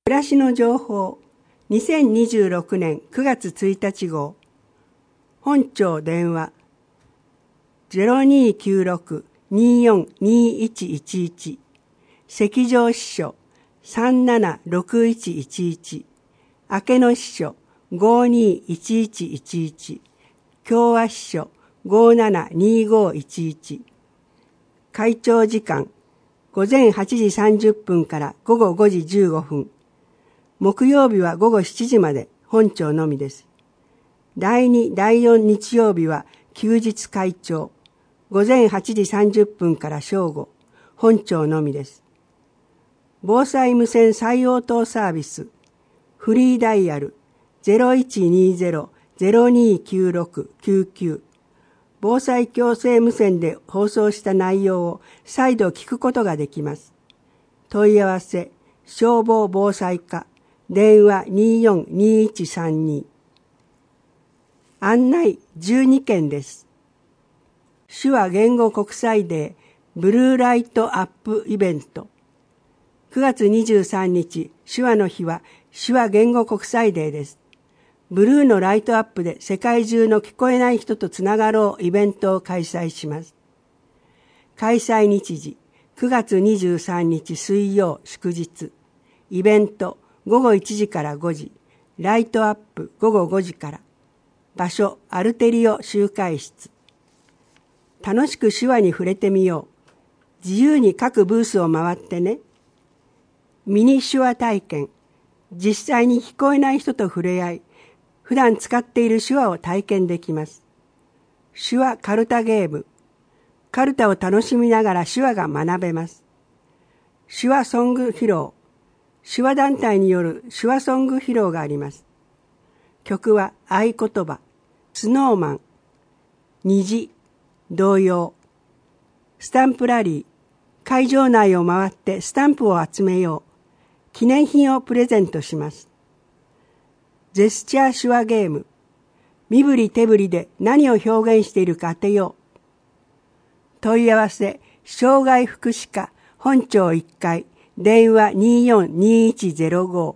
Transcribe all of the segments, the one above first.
暮らしの情報2026年9月1日号。本庁電話 0296-242111 赤上支所 376111 明野支所 521111 共和支所 572511 会長時間午前8時30分から午後5時15分。木曜日は午後7時まで本庁のみです。第2、第4日曜日は休日会長。午前8時30分から正午、本庁のみです。防災無線最応答サービス。フリーダイヤル 0120-029699。防災強制無線で放送した内容を再度聞くことができます。問い合わせ、消防防災課。電話242132。案内12件です。手話言語国際デーブルーライトアップイベント。9月23日、手話の日は手話言語国際デーです。ブルーのライトアップで世界中の聞こえない人とつながろうイベントを開催します。開催日時、9月23日水曜祝日。イベント、午後1時から5時、ライトアップ午後5時から。場所、アルテリオ集会室。楽しく手話に触れてみよう。自由に各ブースを回ってね。ミニ手話体験。実際に聞こえない人と触れ合い、普段使っている手話を体験できます。手話カルタゲーム。カルタを楽しみながら手話が学べます。手話ソング披露。手話団体による手話ソング披露があります。曲は合言葉、スノーマン、虹、童謡、スタンプラリー、会場内を回ってスタンプを集めよう。記念品をプレゼントします。ジェスチャー手話ゲーム、身振り手振りで何を表現しているか当てよう。問い合わせ、障害福祉課本庁1階、電話242105。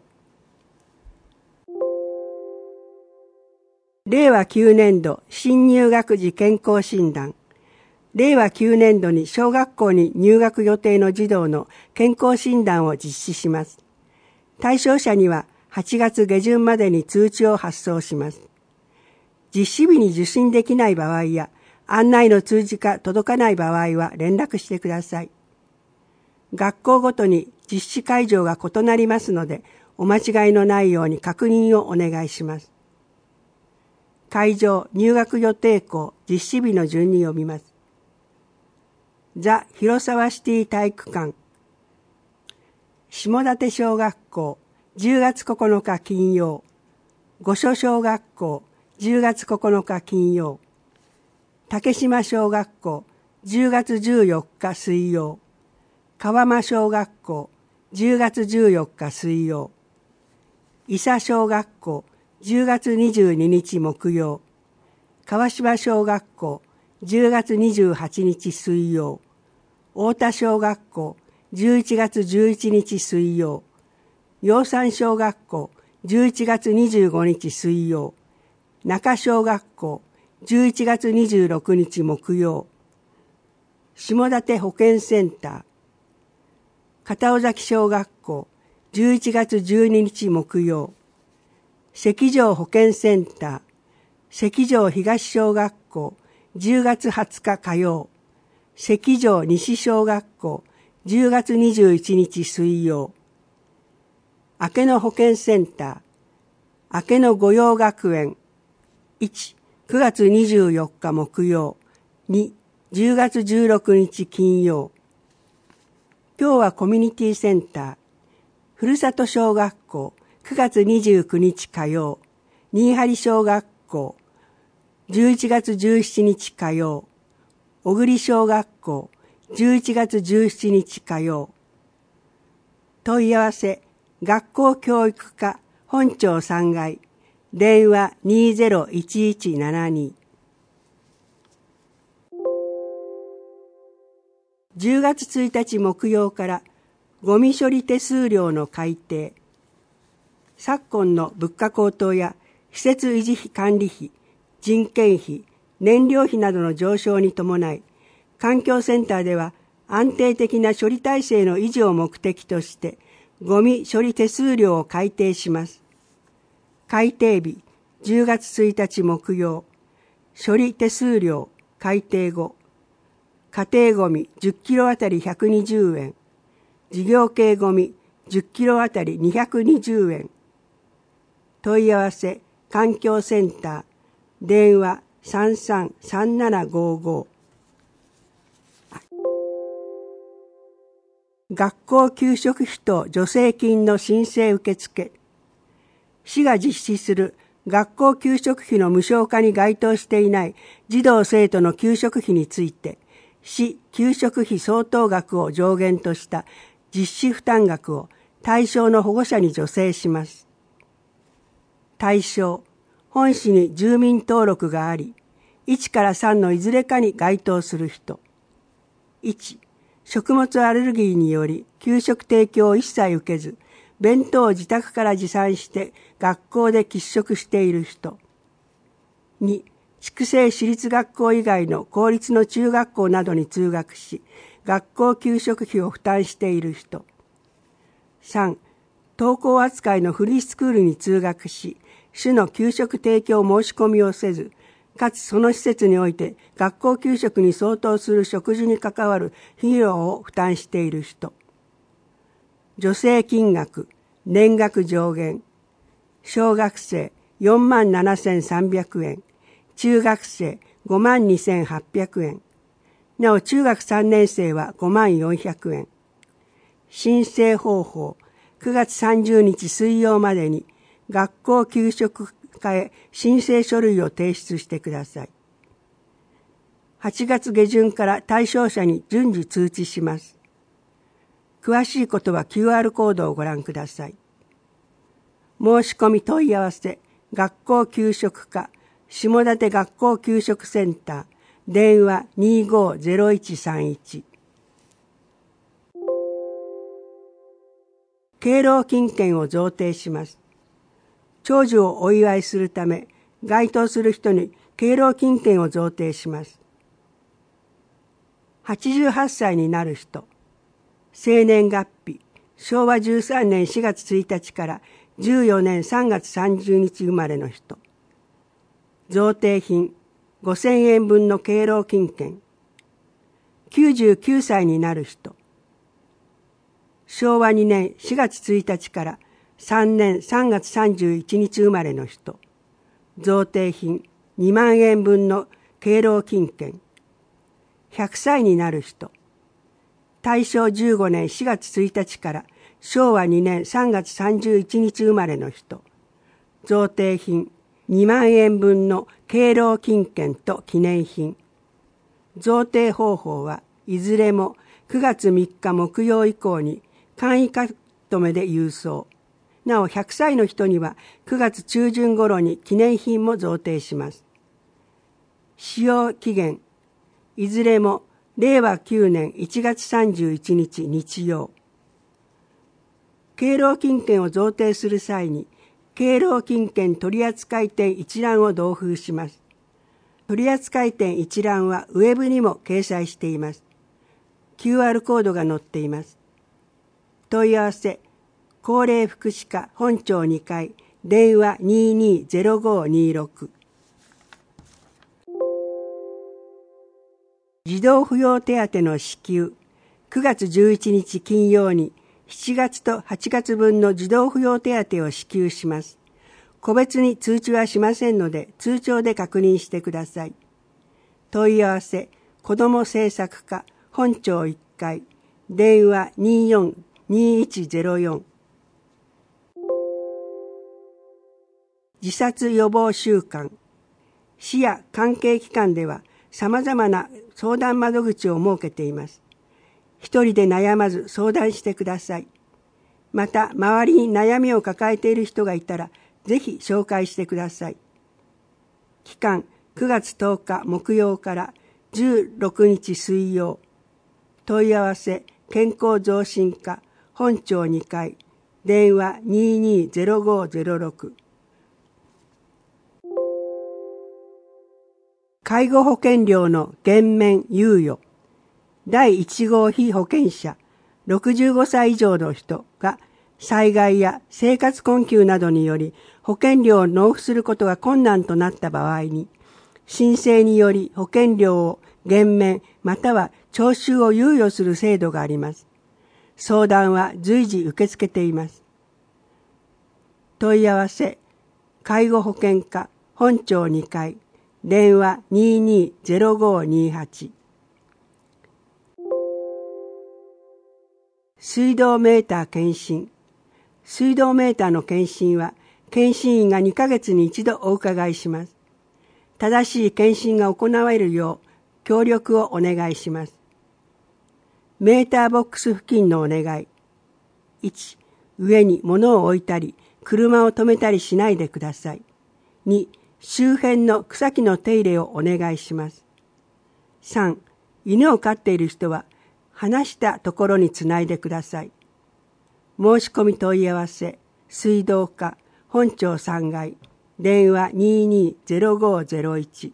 令和9年度新入学時健康診断。令和9年度に小学校に入学予定の児童の健康診断を実施します。対象者には8月下旬までに通知を発送します。実施日に受診できない場合や案内の通知が届かない場合は連絡してください。学校ごとに実施会場が異なりますので、お間違いのないように確認をお願いします。会場、入学予定校、実施日の順に読みます。ザ・広沢シティ体育館。下館小学校、10月9日金曜。御所小学校、10月9日金曜。竹島小学校、10月14日水曜。川間小学校、10月14日水曜。伊佐小学校、10月22日木曜。川島小学校、10月28日水曜。太田小学校、11月11日水曜。陽山小学校、11月25日水曜。中小学校、11月26日木曜。下館保健センター。片尾崎小学校、11月12日木曜。関城保健センター、関城東小学校、10月20日火曜。関城西小学校、10月21日水曜。明野保健センター、明野御用学園。1、9月24日木曜。2、10月16日金曜。今日はコミュニティセンター、ふるさと小学校、9月29日火曜。新張小学校、11月17日火曜。小栗小学校、11月17日火曜。問い合わせ、学校教育課本庁3階、電話201172。10月1日木曜からゴミ処理手数料の改定。 昨今の物価高騰や施設維持費管理費、人件費、燃料費などの上昇に伴い、環境センターでは安定的な処理体制の維持を目的として、ゴミ処理手数料を改定します。改定日、10月1日木曜。処理手数料改定後。家庭ゴミ10キロあたり120円。事業系ゴミ10キロあたり220円。問い合わせ、環境センター、電話333755。学校給食費と助成金の申請受付。市が実施する学校給食費の無償化に該当していない児童生徒の給食費について、市給食費相当額を上限とした実施負担額を対象の保護者に助成します。対象、本市に住民登録があり、1から3のいずれかに該当する人。1、食物アレルギーにより給食提供を一切受けず、弁当を自宅から持参して学校で喫食している人。2、筑西市立学校以外の公立の中学校などに通学し、学校給食費を負担している人。3、登校扱いのフリースクールに通学し、市の給食提供申し込みをせず、かつその施設において学校給食に相当する食事に関わる費用を負担している人。助成金額、年額上限。小学生47,300円。中学生52,800円。なお中学3年生は54,000円。申請方法、9月30日水曜までに学校給食課へ申請書類を提出してください。8月下旬から対象者に順次通知します。詳しいことは QR コードをご覧ください。申し込み問い合わせ、学校給食課、下館学校給食センター、電話250131。敬老金券を贈呈します。長寿をお祝いするため、該当する人に敬老金券を贈呈します。88歳になる人、生年月日、昭和13年4月1日から14年3月30日生まれの人。贈呈品、5,000円分の敬老金券。99歳になる人。昭和2年4月1日から3年3月31日生まれの人。贈呈品、2万円分の敬老金券。100歳になる人。大正15年4月1日から昭和2年3月31日生まれの人。贈呈品、2万円分の敬老金券と記念品。贈呈方法はいずれも9月3日木曜以降に簡易書留で郵送。なお100歳の人には9月中旬頃に記念品も贈呈します。使用期限、いずれも令和9年1月31日日曜。敬老金券を贈呈する際に、敬老金券取扱店一覧を同封します。取扱店一覧はウェブにも掲載しています。QR コードが載っています。問い合わせ、高齢福祉課本庁2階、電話220526。児童扶養手当の支給、9月11日金曜に7月と8月分の児童扶養手当を支給します。個別に通知はしませんので、通帳で確認してください。問い合わせ、子ども政策課本庁1階、電話242104。自殺予防週間。市や関係機関では様々な相談窓口を設けています。一人で悩まず相談してください。また、周りに悩みを抱えている人がいたら、ぜひ紹介してください。期間、9月10日木曜から16日水曜。問い合わせ、健康増進課本庁2階、 電話220506。介護保険料の減免猶予。第1号被保険者65歳以上の人が災害や生活困窮などにより保険料を納付することが困難となった場合に、申請により保険料を減免または徴収を猶予する制度があります。相談は随時受け付けています。問い合わせ、介護保険課本庁2階、電話220528。水道メーター検診。水道メーターの検診は、検診員が2ヶ月に一度お伺いします。正しい検診が行われるよう、協力をお願いします。メーターボックス付近のお願い。1、上に物を置いたり、車を止めたりしないでください。2、周辺の草木の手入れをお願いします。3、犬を飼っている人は、離したところにつないでください。申し込み問い合わせ、水道課、本庁3階、電話220501。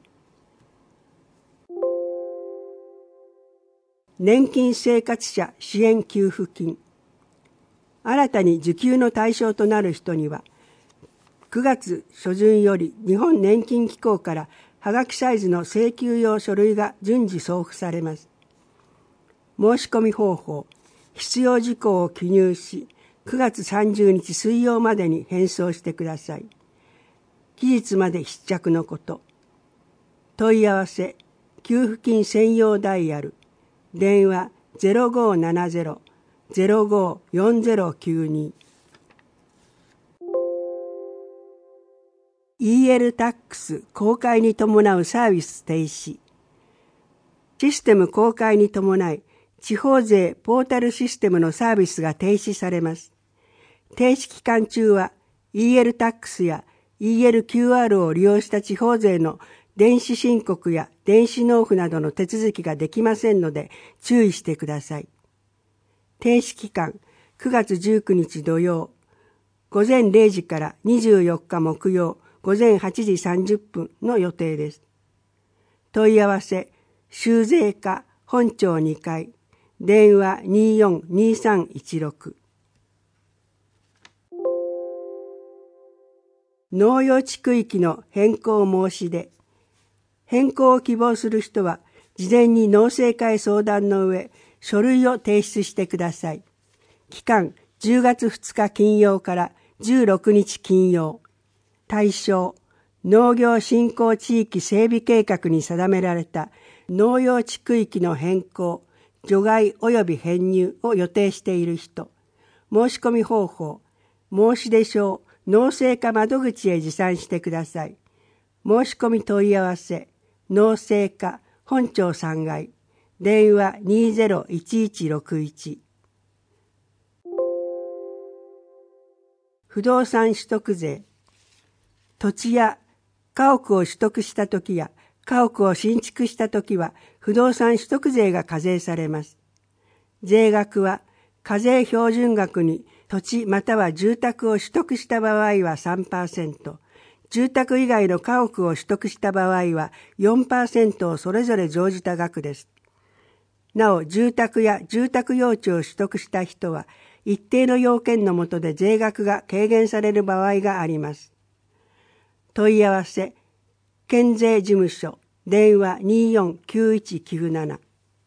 年金生活者支援給付金。新たに受給の対象となる人には、9月初旬より日本年金機構からはがきサイズの請求用書類が順次送付されます。申し込み方法、必要事項を記入し、9月30日水曜までに返送してください。期日まで必着のこと。問い合わせ、給付金専用ダイヤル、電話0570-054092。EL タックス公開に伴うサービス停止。システム公開に伴い、地方税ポータルシステムのサービスが停止されます。停止期間中は EL タックスや ELQR を利用した地方税の電子申告や電子納付などの手続きができませんので注意してください。停止期間9月19日土曜午前0時から24日木曜午前8時30分の予定です。問い合わせ、修税課本庁2階、電話242316。農用地区域の変更申し出。変更を希望する人は、事前に農政課へ相談の上、書類を提出してください。期間、10月2日金曜から16日金曜。対象、農業振興地域整備計画に定められた農用地区域の変更、除外及び編入を予定している人。申し込み方法、申し出書を農政課窓口へ持参してください。申し込み問い合わせ、農政課本庁3階、電話201161。不動産取得税。土地や家屋を取得したときや家屋を新築したときは不動産取得税が課税されます。税額は課税標準額に土地または住宅を取得した場合は 3%、住宅以外の家屋を取得した場合は 4% をそれぞれ乗じた額です。なお、住宅や住宅用地を取得した人は一定の要件の下で税額が軽減される場合があります。問い合わせ、県税事務所、電話249197。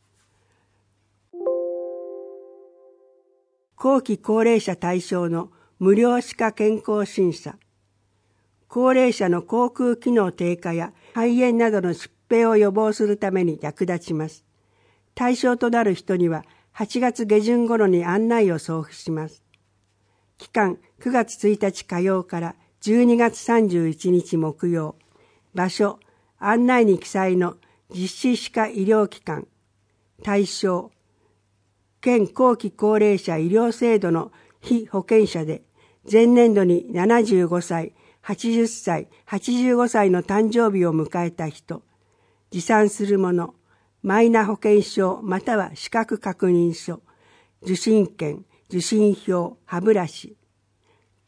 後期高齢者対象の無料歯科健康審査。高齢者の口腔機能低下や肺炎などの疾病を予防するために役立ちます。対象となる人には8月下旬頃に案内を送付します。期間9月1日火曜から12月31日木曜。場所、案内に記載の実施歯科医療機関。対象、県後期高齢者医療制度の被保険者で、前年度に75歳、80歳、85歳の誕生日を迎えた人。持参するもの、マイナ保険証または資格確認書、受診券、受診票、歯ブラシ。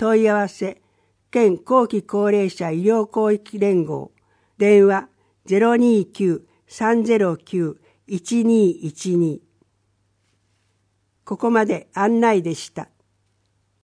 問い合わせ、県後期高齢者医療広域連合、電話 029-309-1212。ここまで案内でした。